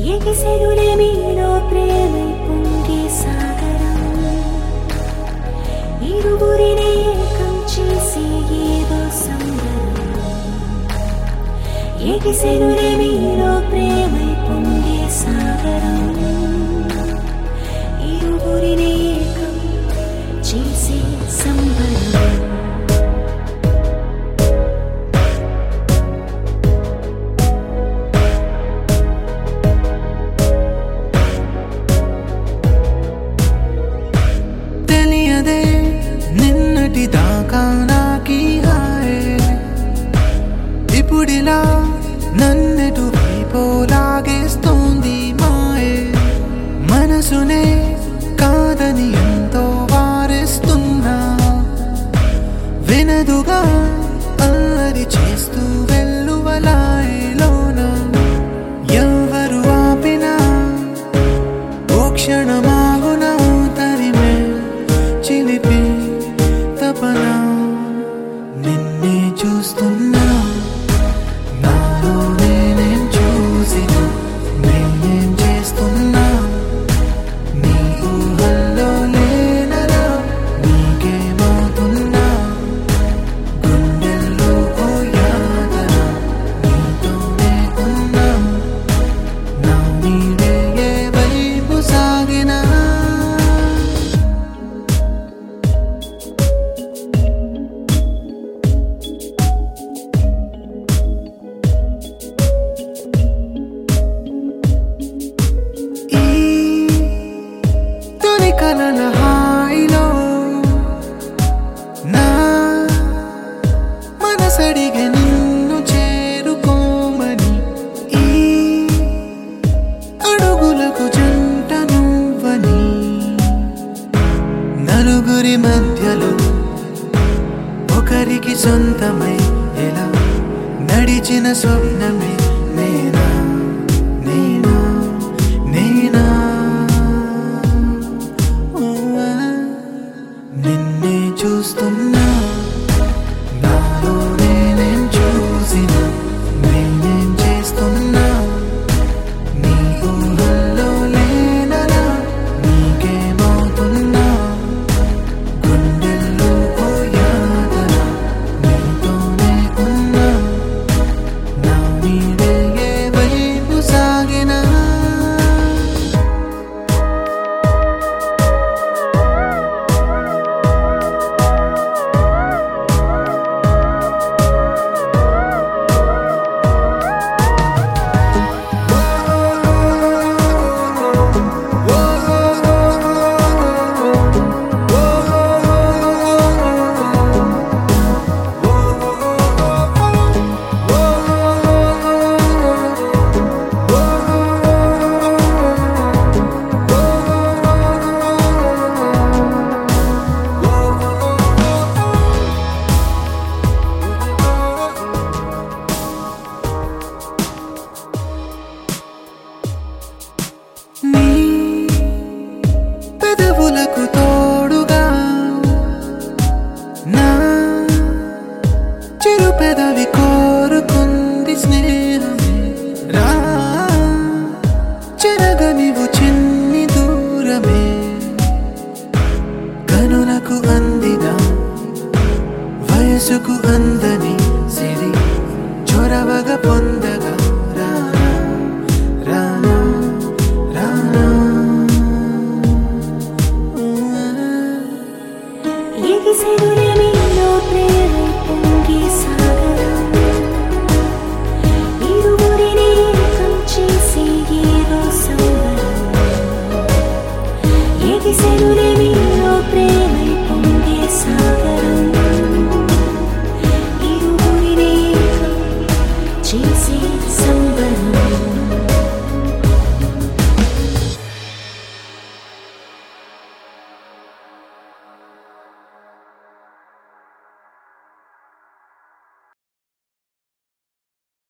ఎగిసెనులే మీలో ప్రేమై పొంగే సాగరం ఇరువురిని ఏకం చేసి ఏదో సంబరం ఎగిసెనులే మీలో ప్రేమై పొంగే సాగరం ఇరువురిని ఏకం చేసే సంబరం నిన్నటి దాకా నాకీ హాయే ఇప్పుడిలా నన్నెటు వైపో లాగేస్తోంది మాయే మనసునే కాదని ఎంతో వారిస్తున్నా వినదుగా అల్లరి చేస్తూ వెల్లువలాయలోన ఎవరు ఆపినా ఓ క్షణమాగునా తరిమే చిలిపి తపన నిన్నే చూస్తున్నా నాలో నేనేం చూసిన నేనేం చేస్తున్నా నీ ఊహల్లో లేనరా నీకేమవుతున్నా గుండెల్లో ఓ యాతన నీతోనే ఉన్నా నా నీడే ఏ వైపు సాగినా కలల హాయిలో నా మనసడిగే నిన్ను చేరుకోమని ఈ అడుగులకు జంట నువ్వని నలుగురి మధ్యలో ఒకరికి సొంతమై ఎలా నడిచిన స్వప్న